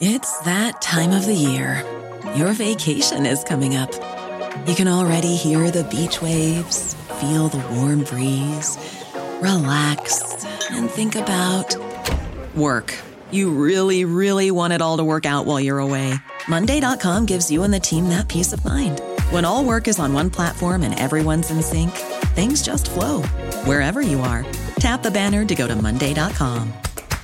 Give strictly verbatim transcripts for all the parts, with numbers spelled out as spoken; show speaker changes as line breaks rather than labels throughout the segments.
It's that time of the year. Your vacation is coming up. You can already hear the beach waves, feel the warm breeze, relax, and think about work. You really, really want it all to work out while you're away. Monday dot com gives you and the team that peace of mind. When all work is on one platform and everyone's in sync, things just flow. Wherever you are, tap the banner to go to Monday dot com.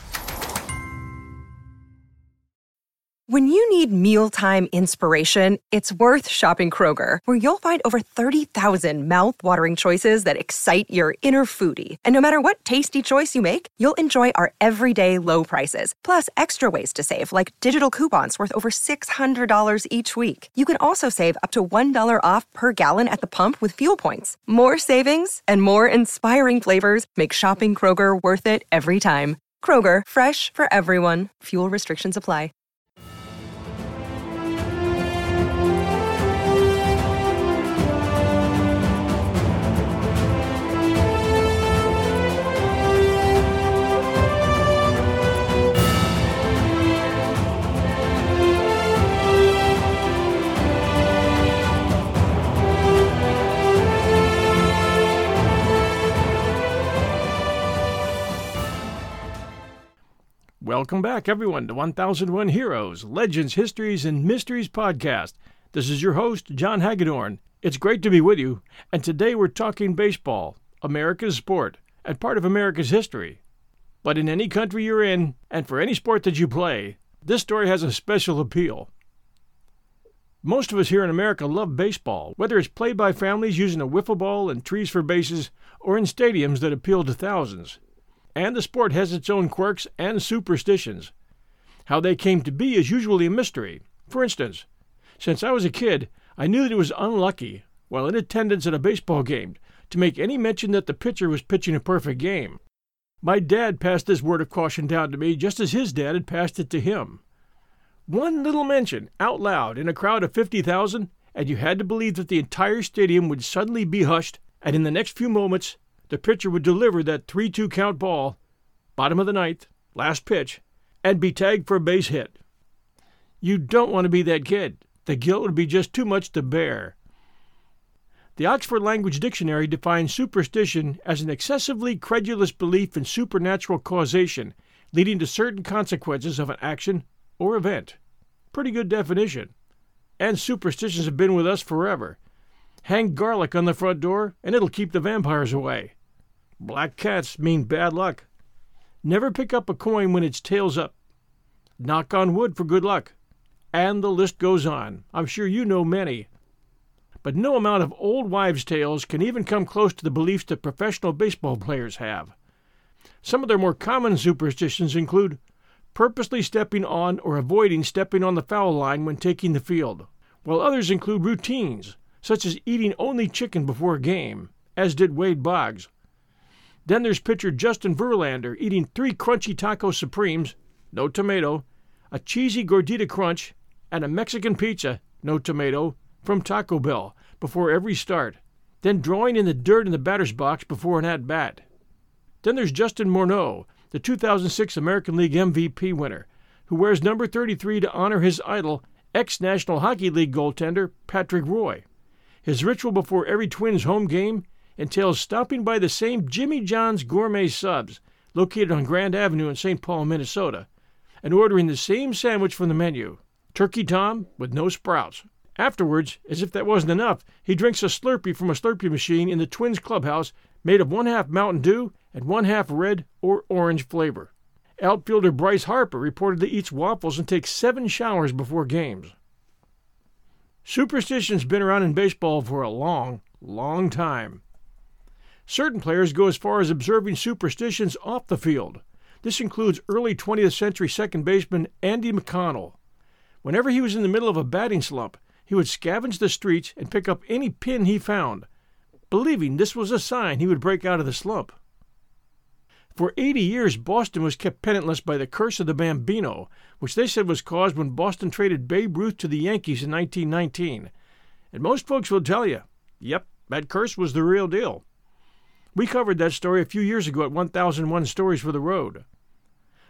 When you need mealtime inspiration, it's worth shopping Kroger, where you'll find over thirty thousand mouth-watering choices that excite your inner foodie. And no matter what tasty choice you make, you'll enjoy our everyday low prices, plus extra ways to save, like digital coupons worth over six hundred dollars each week. You can also save up to one dollar off per gallon at the pump with fuel points. More savings and more inspiring flavors make shopping Kroger worth it every time. Kroger, fresh for everyone. Fuel restrictions apply.
Welcome back, everyone, to one thousand one Heroes, Legends, Histories, and Mysteries podcast. This is your host, John Hagedorn. It's great to be with you, and today we're talking baseball, America's sport, and part of America's history. But in any country you're in, and for any sport that you play, this story has a special appeal. Most of us here in America love baseball, whether it's played by families using a wiffle ball and trees for bases, or in stadiums that appeal to thousands. And the sport has its own quirks and superstitions. How they came to be is usually a mystery. For instance, since I was a kid, I knew that it was unlucky, while in attendance at a baseball game, to make any mention that the pitcher was pitching a perfect game. My dad passed this word of caution down to me just as his dad had passed it to him. One little mention, out loud, in a crowd of fifty thousand, and you had to believe that the entire stadium would suddenly be hushed, and in the next few moments, the pitcher would deliver that three two count ball, bottom of the ninth, last pitch, and be tagged for a base hit. You don't want to be that kid. The guilt would be just too much to bear. The Oxford Language Dictionary defines superstition as an excessively credulous belief in supernatural causation, leading to certain consequences of an action or event. Pretty good definition. And superstitions have been with us forever. Hang garlic on the front door, and it'll keep the vampires away. Black cats mean bad luck. Never pick up a coin when it's tails up. Knock on wood for good luck. And the list goes on. I'm sure you know many. But no amount of old wives' tales can even come close to the beliefs that professional baseball players have. Some of their more common superstitions include purposely stepping on or avoiding stepping on the foul line when taking the field, while others include routines, such as eating only chicken before a game, as did Wade Boggs. Then there's pitcher Justin Verlander eating three crunchy taco supremes, no tomato, a cheesy gordita crunch, and a Mexican pizza, no tomato, from Taco Bell before every start, then drawing in the dirt in the batter's box before an at-bat. Then there's Justin Morneau, the two thousand six American League M V P winner, who wears number thirty-three to honor his idol, ex-National Hockey League goaltender Patrick Roy. His ritual before every Twins home game entails stopping by the same Jimmy John's Gourmet Subs, located on Grand Avenue in Saint Paul, Minnesota, and ordering the same sandwich from the menu, Turkey Tom with no sprouts. Afterwards, as if that wasn't enough, he drinks a Slurpee from a Slurpee machine in the Twins clubhouse made of one-half Mountain Dew and one-half red or orange flavor. Outfielder Bryce Harper reportedly eats waffles and takes seven showers before games. Superstition's been around in baseball for a long, long time. Certain players go as far as observing superstitions off the field. This includes early twentieth century second baseman Andy McConnell. Whenever he was in the middle of a batting slump, he would scavenge the streets and pick up any pin he found, believing this was a sign he would break out of the slump. For eighty years, Boston was kept penniless by the curse of the Bambino, which they said was caused when Boston traded Babe Ruth to the Yankees in nineteen nineteen. And most folks will tell you, yep, that curse was the real deal. We covered that story a few years ago at one thousand one Stories for the Road.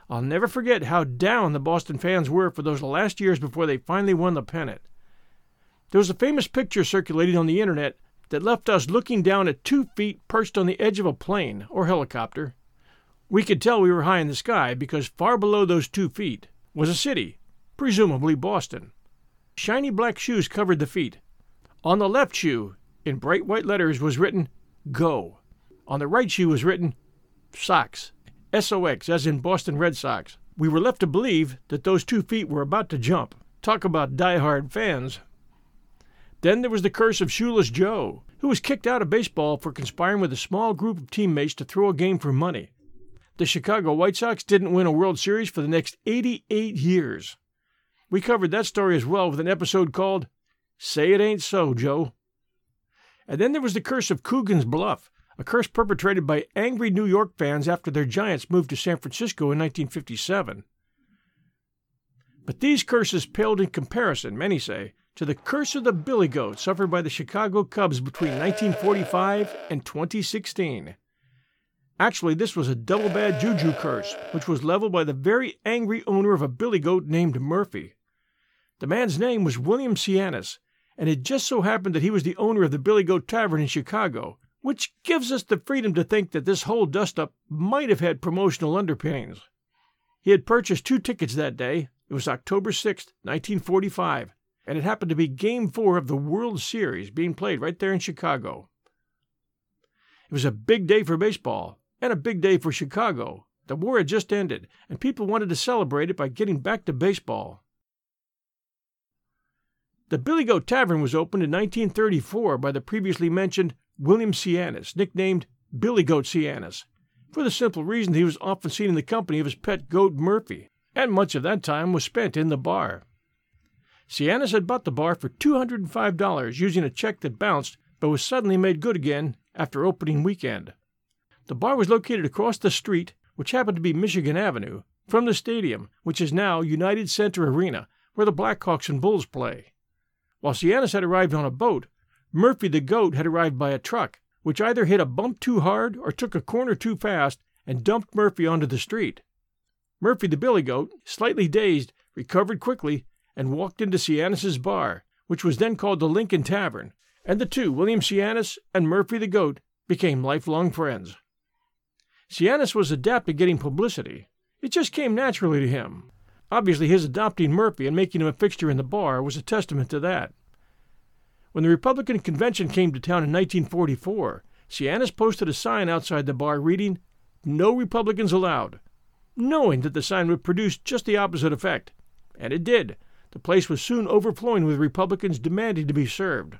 I'll never forget how down the Boston fans were for those last years before they finally won the pennant. There was a famous picture circulating on the internet that left us looking down at two feet perched on the edge of a plane or helicopter. We could tell we were high in the sky because far below those two feet was a city, presumably Boston. Shiny black shoes covered the feet. On the left shoe, in bright white letters, was written, Go. On the right shoe was written, Sox, S O X, as in Boston Red Sox. We were left to believe that those two feet were about to jump. Talk about diehard fans. Then there was the curse of Shoeless Joe, who was kicked out of baseball for conspiring with a small group of teammates to throw a game for money. The Chicago White Sox didn't win a World Series for the next eighty-eight years. We covered that story as well with an episode called Say It Ain't So, Joe. And then there was the curse of Coogan's Bluff, a curse perpetrated by angry New York fans after their Giants moved to San Francisco in nineteen fifty-seven. But these curses paled in comparison, many say, to the curse of the Billy Goat suffered by the Chicago Cubs between nineteen forty-five and twenty sixteen. Actually, this was a double bad juju curse, which was leveled by the very angry owner of a billy goat named Murphy. The man's name was William Sianis, and it just so happened that he was the owner of the Billy Goat Tavern in Chicago, which gives us the freedom to think that this whole dust-up might have had promotional underpinnings. He had purchased two tickets that day. It was October sixth, nineteen forty-five, and it happened to be Game four of the World Series being played right there in Chicago. It was a big day for baseball, and a big day for Chicago. The war had just ended, and people wanted to celebrate it by getting back to baseball. The Billy Goat Tavern was opened in nineteen thirty-four by the previously mentioned William Sianis, nicknamed Billy Goat Sianis, for the simple reason he was often seen in the company of his pet goat Murphy, and much of that time was spent in the bar. Sianis had bought the bar for two hundred five dollars using a check that bounced but was suddenly made good again after opening weekend. The bar was located across the street, which happened to be Michigan Avenue, from the stadium, which is now United Center Arena, where the Blackhawks and Bulls play. While Sianis had arrived on a boat, Murphy the goat had arrived by a truck, which either hit a bump too hard or took a corner too fast and dumped Murphy onto the street. Murphy the billy goat, slightly dazed, recovered quickly and walked into Sianis's bar, which was then called the Lincoln Tavern, and the two, William Sianis and Murphy the goat, became lifelong friends. Sianis was adept at getting publicity. It just came naturally to him. Obviously, his adopting Murphy and making him a fixture in the bar was a testament to that. When the Republican convention came to town in nineteen forty-four, Sianis posted a sign outside the bar reading, "No Republicans allowed," knowing that the sign would produce just the opposite effect. And it did. The place was soon overflowing with Republicans demanding to be served.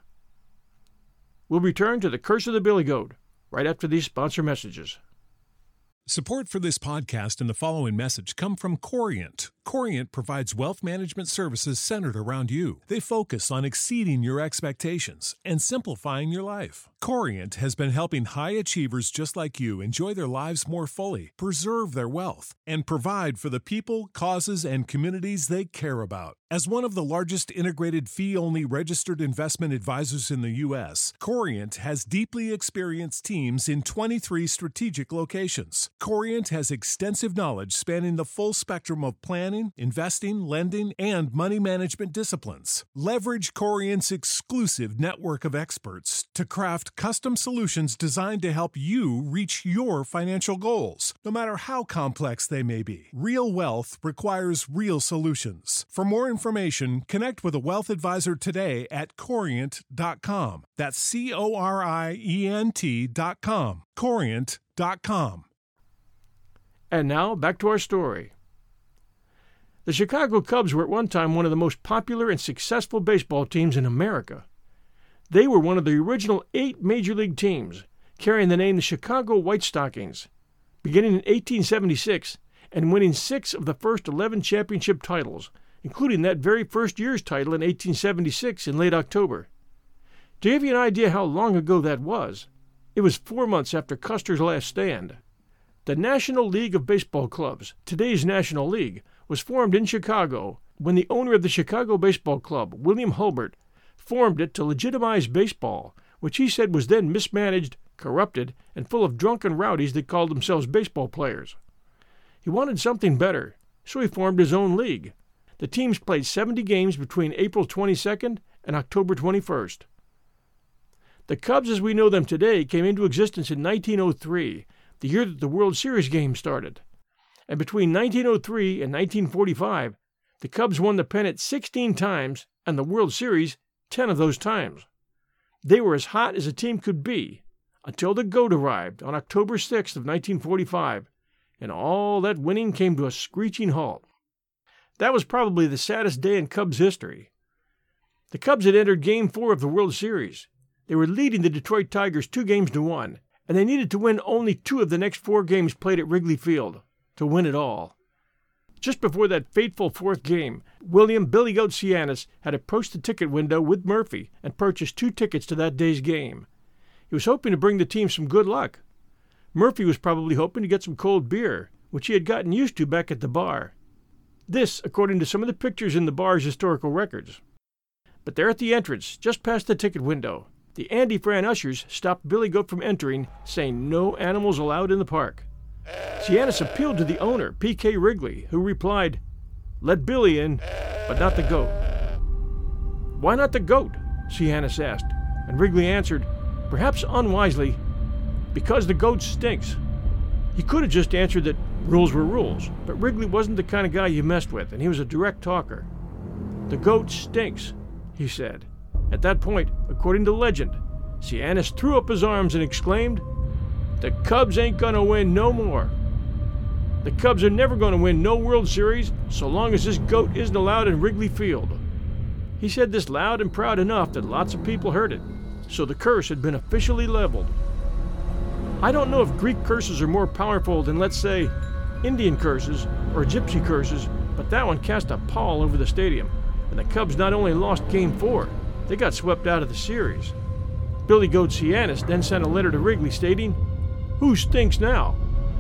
We'll return to the Curse of the Billy Goat right after these sponsor messages.
Support for this podcast and the following message come from Corient. Corient provides wealth management services centered around you. They focus on exceeding your expectations and simplifying your life. Corient has been helping high achievers just like you enjoy their lives more fully, preserve their wealth, and provide for the people, causes, and communities they care about. As one of the largest integrated fee-only registered investment advisors in the U S, Corient has deeply experienced teams in twenty-three strategic locations. Corient has extensive knowledge spanning the full spectrum of planning, investing, lending, and money management disciplines. Leverage Corient's exclusive network of experts to craft custom solutions designed to help you reach your financial goals, no matter how complex they may be. Real wealth requires real solutions. For more information, connect with a wealth advisor today at corient dot com. That's C O R I E N T dot com. corient dot com.
And now, back to our story. The Chicago Cubs were at one time one of the most popular and successful baseball teams in America. They were one of the original eight Major League teams, carrying the name the Chicago White Stockings, beginning in eighteen seventy-six and winning six of the first eleven championship titles, including that very first year's title in eighteen seventy-six in late October. To give you an idea how long ago that was, it was four months after Custer's last stand. The National League of Baseball Clubs, today's National League, was formed in Chicago when the owner of the Chicago Baseball Club, William Hulbert, formed it to legitimize baseball, which he said was then mismanaged, corrupted, and full of drunken rowdies that called themselves baseball players. He wanted something better, so he formed his own league. The teams played seventy games between April twenty-second and October twenty-first. The Cubs as we know them today came into existence in nineteen oh three, the year that the World Series game started. And between nineteen oh three and nineteen forty-five, the Cubs won the pennant sixteen times and the World Series ten of those times. They were as hot as a team could be until the GOAT arrived on October sixth of nineteen forty-five, and all that winning came to a screeching halt. That was probably the saddest day in Cubs history. The Cubs had entered Game four of the World Series. They were leading the Detroit Tigers two games to one, and they needed to win only two of the next four games played at Wrigley Field to win it all. Just before that fateful fourth game, William Billy Goat Sianis had approached the ticket window with Murphy and purchased two tickets to that day's game. He was hoping to bring the team some good luck. Murphy was probably hoping to get some cold beer, which he had gotten used to back at the bar. This, according to some of the pictures in the bar's historical records. But there at the entrance, just past the ticket window, the Andy Fran ushers stopped Billy Goat from entering, saying no animals allowed in the park. Sianis appealed to the owner, P K Wrigley, who replied, "Let Billy in, but not the goat." "Why not the goat?" Sianis asked, and Wrigley answered, perhaps unwisely, "Because the goat stinks." He could have just answered that rules were rules, but Wrigley wasn't the kind of guy you messed with, and he was a direct talker. "The goat stinks," he said. At that point, according to legend, Sianis threw up his arms and exclaimed, "The Cubs ain't gonna win no more. The Cubs are never gonna win no World Series so long as this goat isn't allowed in Wrigley Field." He said this loud and proud enough that lots of people heard it, so the curse had been officially leveled. I don't know if Greek curses are more powerful than, let's say, Indian curses or gypsy curses, but that one cast a pall over the stadium, and the Cubs not only lost Game four, they got swept out of the series. Billy Goat Sianis then sent a letter to Wrigley stating, "Who stinks now?"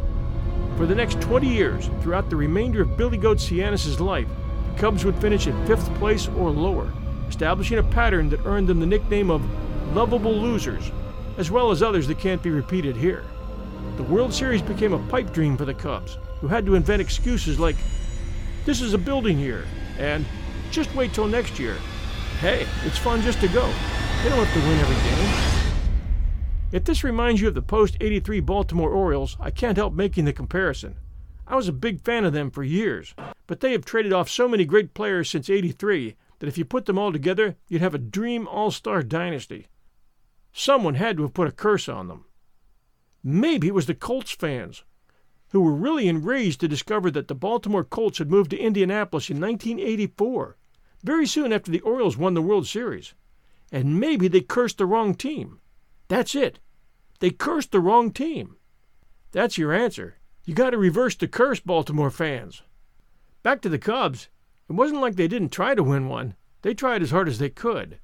For the next twenty years, throughout the remainder of Billy Goat Sianis' life, the Cubs would finish in fifth place or lower, establishing a pattern that earned them the nickname of lovable losers, as well as others that can't be repeated here. The World Series became a pipe dream for the Cubs, who had to invent excuses like, "This is a building year," and "Just wait till next year. Hey, it's fun just to go. They don't have to win every game." If this reminds you of the post eighty-three Baltimore Orioles, I can't help making the comparison. I was a big fan of them for years, but they have traded off so many great players since eighty-three that if you put them all together, you'd have a dream all-star dynasty. Someone had to have put a curse on them. Maybe it was the Colts fans, who were really enraged to discover that the Baltimore Colts had moved to Indianapolis in nineteen eighty-four, very soon after the Orioles won the World Series. And maybe they cursed the wrong team. That's it. They cursed the wrong team. That's your answer. You got to reverse the curse, Baltimore fans. Back to the Cubs. It wasn't like they didn't try to win one. They tried as hard as they could.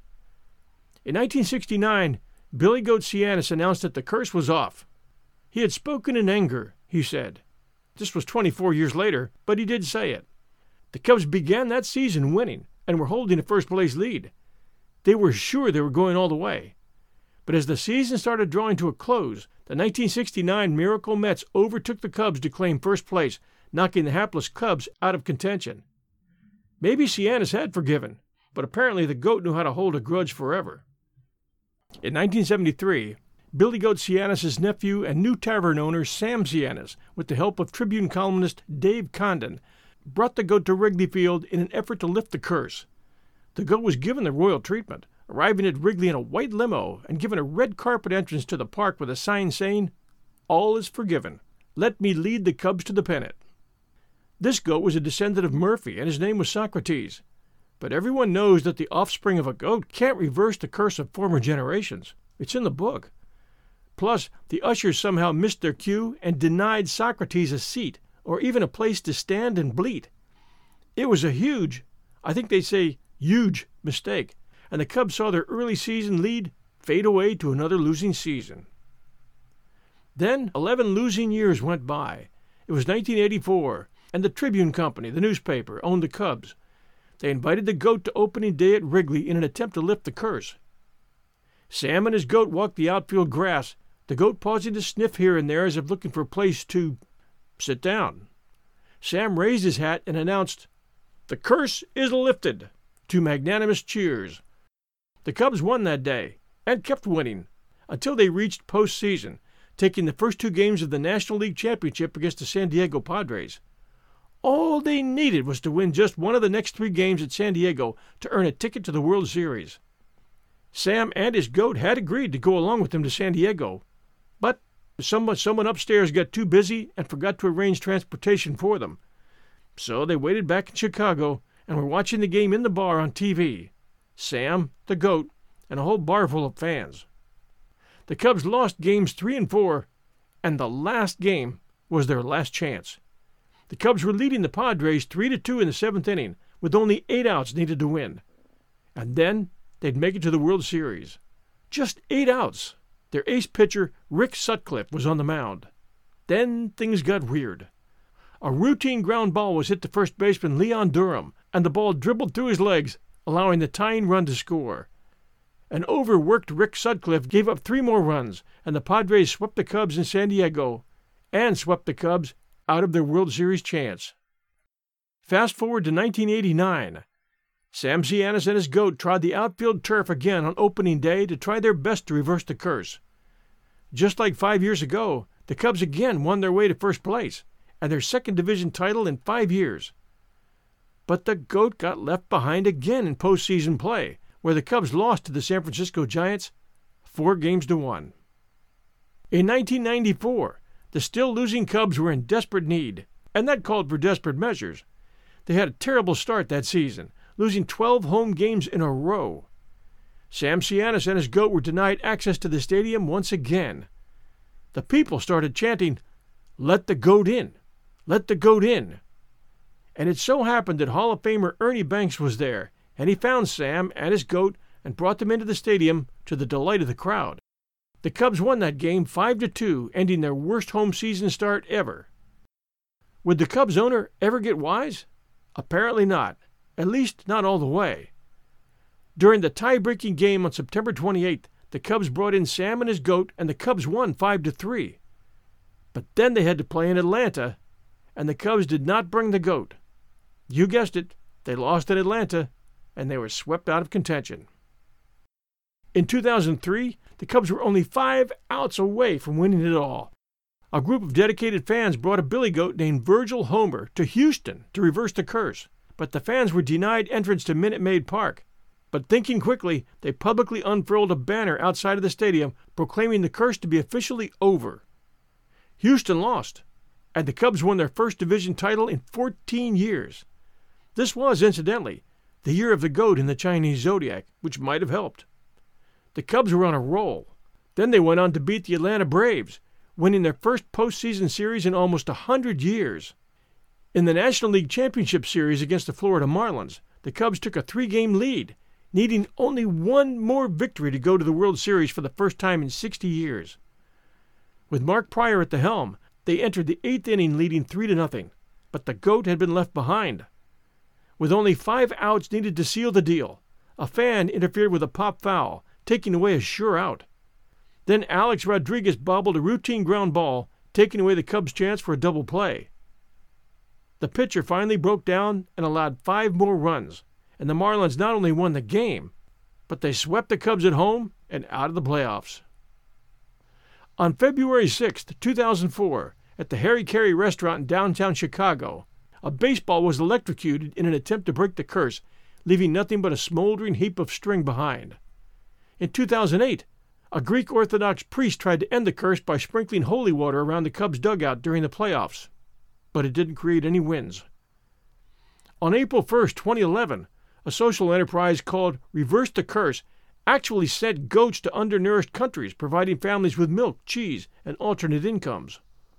In nineteen sixty-nine, Billy Goat Sianis announced that the curse was off. He had spoken in anger, he said. This was twenty-four years later, but he did say it. The Cubs began that season winning and were holding a first-place lead. They were sure they were going all the way. But as the season started drawing to a close, the nineteen sixty-nine Miracle Mets overtook the Cubs to claim first place, knocking the hapless Cubs out of contention. Maybe Sianis had forgiven, but apparently the GOAT knew how to hold a grudge forever. In nineteen seventy-three, Billy Goat Sianis' nephew and new tavern owner Sam Sianis, with the help of Tribune columnist Dave Condon, brought the GOAT to Wrigley Field in an effort to lift the curse. The GOAT was given the royal treatment, arriving at Wrigley in a white limo and given a red carpet entrance to the park with a sign saying, "All is forgiven. Let me lead the Cubs to the pennant." This GOAT was a descendant of Murphy, and his name was Socrates. But everyone knows that the offspring of a GOAT can't reverse the curse of former generations. It's in the book. Plus, the ushers somehow missed their cue and denied Socrates a seat, or even a place to stand and bleat. It was a huge, I think they say huge, mistake, and the Cubs saw their early season lead fade away to another losing season. Then eleven losing years went by. It was nineteen eighty-four, and the Tribune Company, the newspaper, owned the Cubs. They invited the GOAT to opening day at Wrigley in an attempt to lift the curse. Sam and his GOAT walked the outfield grass, the GOAT pausing to sniff here and there as if looking for a place to sit down. Sam raised his hat and announced, "The curse is lifted," to magnanimous cheers. The Cubs won that day, and kept winning, until they reached postseason, taking the first two games of the National League Championship against the San Diego Padres. All they needed was to win just one of the next three games at San Diego to earn a ticket to the World Series. Sam and his goat had agreed to go along with him to San Diego, but someone, someone upstairs got too busy and forgot to arrange transportation for them. So they waited back in Chicago and were watching the game in the bar on T V. Sam, the goat, and a whole bar full of fans. The Cubs lost games three and four, and the last game was their last chance. The Cubs were leading the Padres three to two in the seventh inning, with only eight outs needed to win. And then they'd make it to the World Series. Just eight outs. Their ace pitcher, Rick Sutcliffe, was on the mound. Then things got weird. A routine ground ball was hit to first baseman Leon Durham, and the ball dribbled through his legs, allowing the tying run to score. An overworked Rick Sutcliffe gave up three more runs, and the Padres swept the Cubs in San Diego, and swept the Cubs out of their World Series chance. Fast forward to nineteen eighty-nine. Sam Giannis and his goat trod the outfield turf again on opening day to try their best to reverse the curse. Just like five years ago, the Cubs again won their way to first place, and their second division title in five years. But the goat got left behind again in postseason play, where the Cubs lost to the San Francisco Giants four games to one. In nineteen ninety-four, the still losing Cubs were in desperate need, and that called for desperate measures. They had a terrible start that season, losing twelve home games in a row. Sam Giannis and his goat were denied access to the stadium once again. The people started chanting, "Let the goat in! Let the goat in!" And it so happened that Hall of Famer Ernie Banks was there, and he found Sam and his goat and brought them into the stadium to the delight of the crowd. The Cubs won that game five to two, ending their worst home season start ever. Would the Cubs owner ever get wise? Apparently not, at least not all the way. During the tie-breaking game on September twenty-eighth, the Cubs brought in Sam and his goat, and the Cubs won five to three. But then they had to play in Atlanta, and the Cubs did not bring the goat. You guessed it, they lost in Atlanta, and they were swept out of contention. In two thousand three, the Cubs were only five outs away from winning it all. A group of dedicated fans brought a billy goat named Virgil Homer to Houston to reverse the curse, but the fans were denied entrance to Minute Maid Park. But thinking quickly, they publicly unfurled a banner outside of the stadium proclaiming the curse to be officially over. Houston lost, and the Cubs won their first division title in fourteen years. This was, incidentally, the year of the goat in the Chinese zodiac, which might have helped. The Cubs were on a roll. Then they went on to beat the Atlanta Braves, winning their first postseason series in almost a hundred years. In the National League Championship Series against the Florida Marlins, the Cubs took a three-game lead, needing only one more victory to go to the World Series for the first time in sixty years. With Mark Prior at the helm, they entered the eighth inning leading three to nothing, but the goat had been left behind. With only five outs needed to seal the deal, a fan interfered with a pop foul, taking away a sure out. Then Alex Rodriguez bobbled a routine ground ball, taking away the Cubs' chance for a double play. The pitcher finally broke down and allowed five more runs, and the Marlins not only won the game, but they swept the Cubs at home and out of the playoffs. On February sixth, two thousand four, at the Harry Carey restaurant in downtown Chicago, a baseball was electrocuted in an attempt to break the curse, leaving nothing but a smoldering heap of string behind. In two thousand eight, a Greek Orthodox priest tried to end the curse by sprinkling holy water around the Cubs' dugout during the playoffs, but it didn't create any wins. On April first, twenty eleven, a social enterprise called Reverse the Curse actually sent goats to undernourished countries, providing families with milk, cheese, and alternate incomes.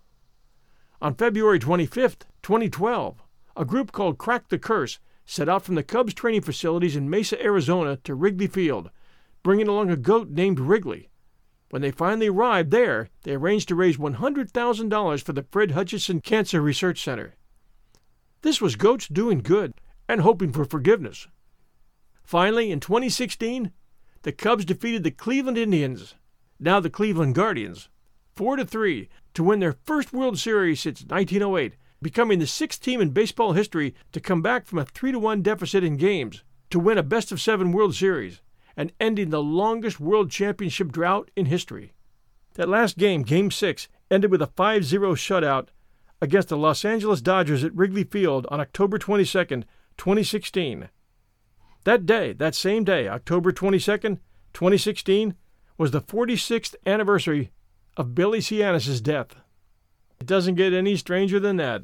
On February twenty-fifth, twenty twelve, a group called Crack the Curse set out from the Cubs training facilities in Mesa, Arizona to Wrigley Field, bringing along a goat named Wrigley. When they finally arrived there, they arranged to raise one hundred thousand dollars for the Fred Hutchinson Cancer Research Center. This was goats doing good and hoping for forgiveness. Finally, in twenty sixteen, the Cubs defeated the Cleveland Indians, now the Cleveland Guardians, four to three, to win their first World Series since nineteen oh eight, becoming the sixth team in baseball history to come back from a three to one deficit in games to win a best-of-seven World Series, and ending the longest World Championship drought in history. That last game, Game six, ended with a five zero shutout against the Los Angeles Dodgers at Wrigley Field on October twenty-second, twenty sixteen. That day, that same day, October twenty-second, twenty sixteen, was the forty-sixth anniversary of Billy Sianis' death. It doesn't get any stranger than that.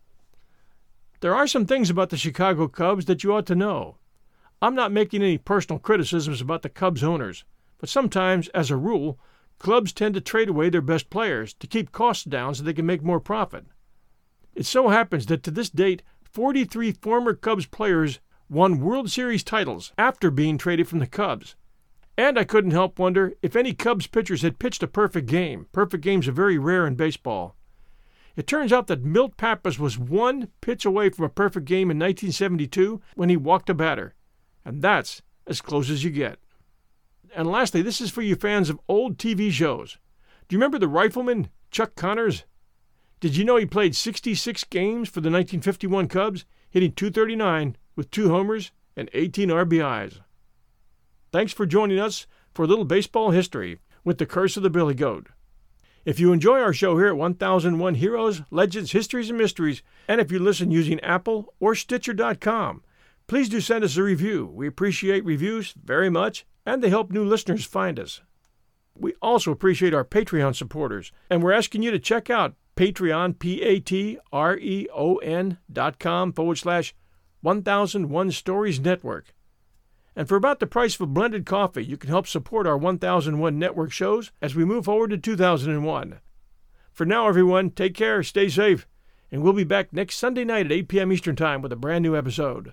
There are some things about the Chicago Cubs that you ought to know. I'm not making any personal criticisms about the Cubs owners, but sometimes, as a rule, clubs tend to trade away their best players to keep costs down so they can make more profit. It so happens that to this date, forty-three former Cubs players won World Series titles after being traded from the Cubs. And I couldn't help wonder if any Cubs pitchers had pitched a perfect game. Perfect games are very rare in baseball. It turns out that Milt Pappas was one pitch away from a perfect game in nineteen seventy-two when he walked a batter. And that's as close as you get. And lastly, this is for you fans of old T V shows. Do you remember the Rifleman, Chuck Connors? Did you know he played sixty-six games for the nineteen fifty-one Cubs, hitting two thirty-nine with two homers and eighteen R B Is? Thanks for joining us for a little baseball history with the Curse of the Billy Goat. If you enjoy our show here at one thousand one Heroes, Legends, Histories, and Mysteries, and if you listen using Apple or Stitcher dot com, please do send us a review. We appreciate reviews very much, and they help new listeners find us. We also appreciate our Patreon supporters, and we're asking you to check out Patreon, P-A-T-R-E-O-N dot com forward slash 1001 Stories Network. And for about the price of a blended coffee, you can help support our one thousand one Network shows as we move forward to two thousand one. For now, everyone, take care, stay safe, and we'll be back next Sunday night at eight p.m. Eastern Time with a brand new episode.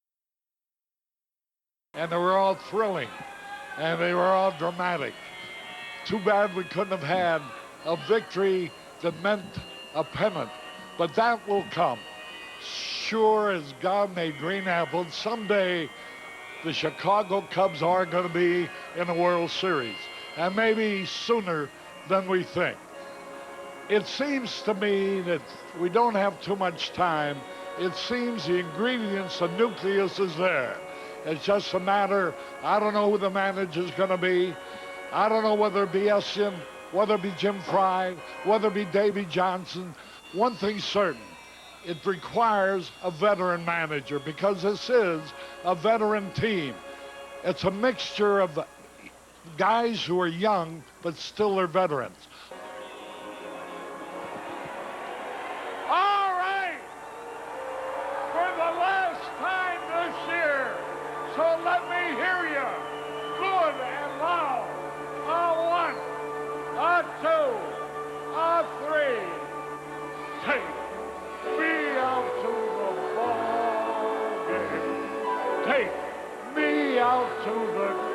And they were all thrilling, and they were all dramatic. Too bad we couldn't have had a victory that meant a pennant, but that will come. Sure as God made green apples, someday the Chicago Cubs are going to be in the World Series, and maybe sooner than we think. It seems to me that we don't have too much time. It seems the ingredients, the nucleus is there. It's just a matter, I don't know who the manager's going to be. I don't know whether it be Essian, whether it be Jim Fry, whether it be Davey Johnson. One thing's certain, it requires a veteran manager because this is a veteran team. It's a mixture of guys who are young but still are veterans. All right, for the last time this year, so let me hear you, good and loud. A one, a two, a three. Take me out to the ball game. Take me out to the